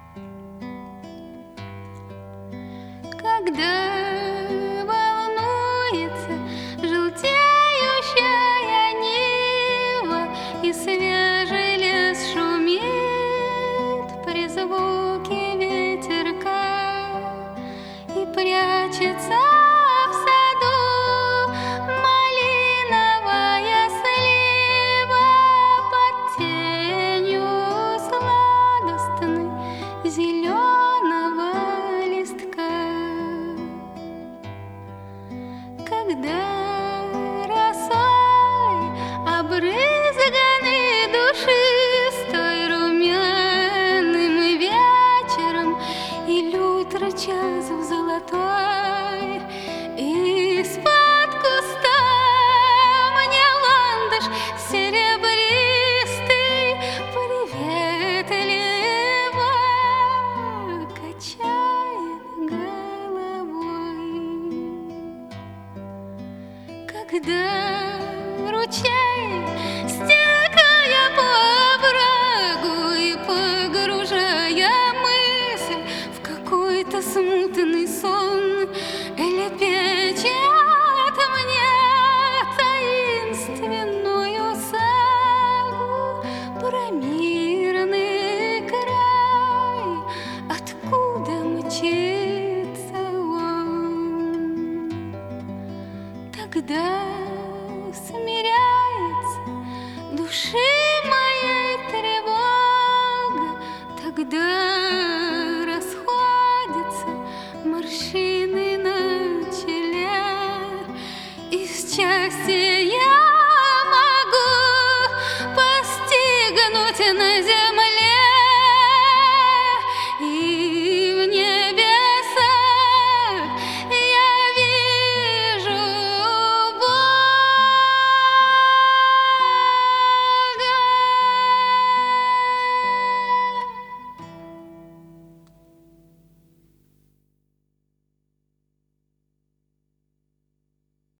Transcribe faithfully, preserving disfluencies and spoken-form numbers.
Когда волнуется желтеющая нива, и свежий лес шумит при звуке ветерка, и прячется в саду малиновая слива под тенью сладостной зеленого листка. Когда росой обрызганы душистой румяным вечером, и лютро час в золотой, из-под куста мне ландыш серебристый приветливо качает головой. Когда ручей